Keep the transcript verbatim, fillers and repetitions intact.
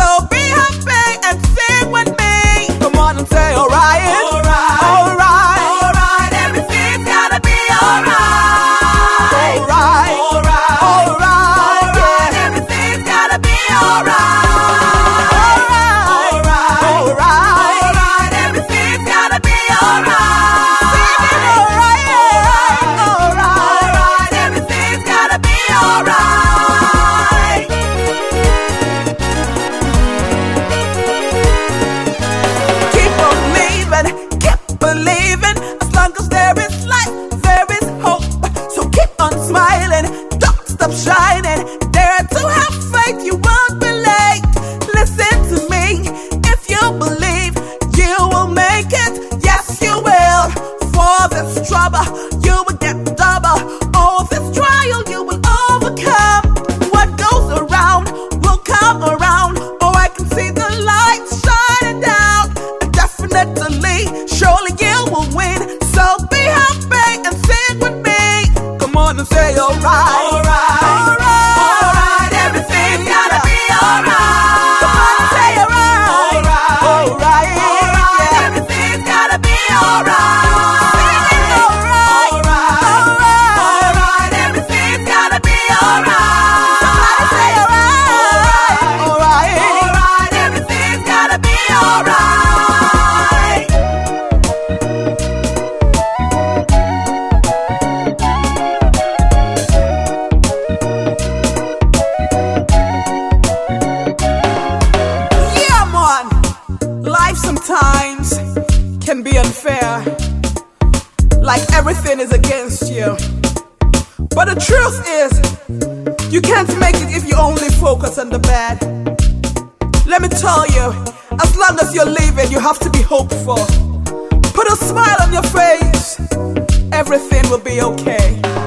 So be happy and sing with me. Come on and say alright, alright, alright, alright. Everything's gotta be alright, alright, alright, alright, yeah. Everything's gotta be alright, alright, alright, alright. Everything's gotta be alright. Sing it alright, alright, alright. Everything's gotta be alright. Keep on believing, keep believing. As long as there is life, there is hope. So keep on smiling, don't stop shining. Dare to have faith, you won't be late. Listen to me, if you believe, you will make it. Yes, you will. For this trouble, you will get double. All this trial, you will overcome. What goes around will come around. Oh, I can see the light shining down. Definitely, surely you will win. So be happy and sing with me. Come on and say alright, alright, alright. Everything's gotta be alright. Come on and say alright, alright, alright, alright. Everything's gotta be alright. Sing it alright, alright, alright. Everything's gotta be alright. Somebody say alright, alright, alright. Everything's gotta be alright. Yeah, man. Life sometimes can be unfair. Like everything is against you. But the truth is, you can't make it if you only focus on the bad. Let me tell you, as long as you're living, you have to be hopeful. Put a smile on your face, everything will be okay.